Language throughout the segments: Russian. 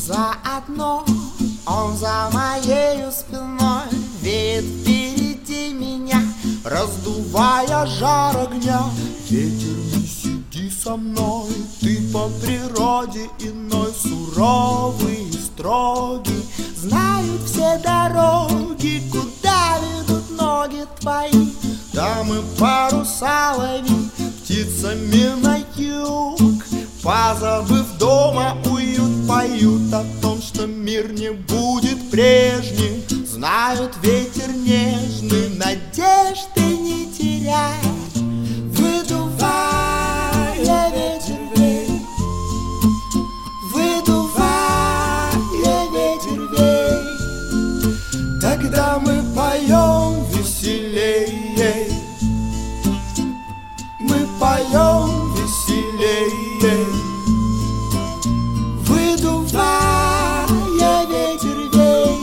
заодно. Он за моею спиной веет впереди меня, раздувая жар огня. Ветер, не сиди со мной, ты по природе иной, суровый и строгий. Знают все дороги, куда ведут ноги твои. Там и паруса лови, птицами на юг. Позабыв дома уют, поют о том, что мир не будет прежним. Знают ветер нежный, надежды не теряй. Выдувая ветер, вей, выдувая ветер, вей. Тогда мы поем веселее, мы поем веселее. Выдувая ветер, вей,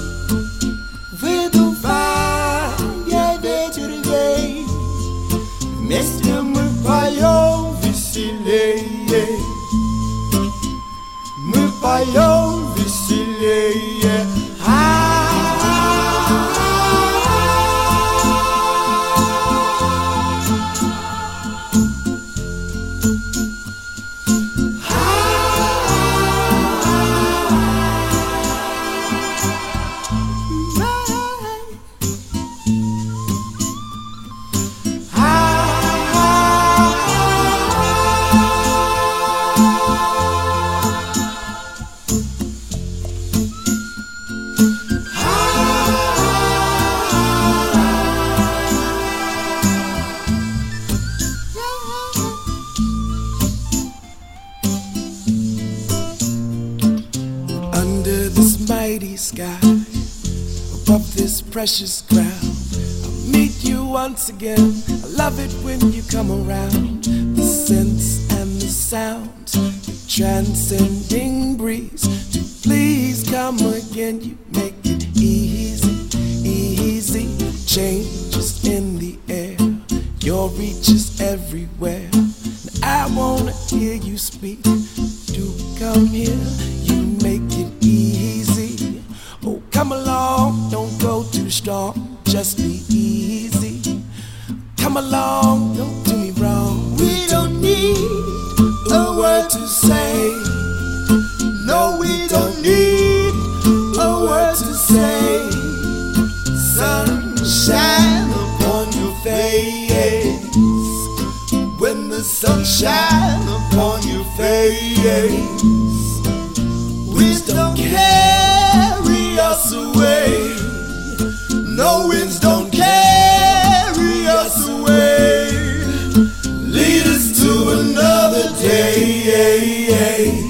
выдувая ветер, вей. Вместе мы поем веселее, мы поем веселее. Under this mighty sky, above this precious ground, I'll meet you once again. I love it when you come around. The scents and the sounds, the transcending breeze. To please come again, you make it easy, easy. Changes in the air, your reach is everywhere. And I wanna hear you speak. Do come here, you make it easy. Oh, come along, don't go too strong, just be easy. Come along, don't do me wrong. We don't need a word to say. No, we don't need a word to say. Sunshine upon your face. When the sunshine upon your face, winds don't carry us away. No, winds don't carry us away. Lead us to another day.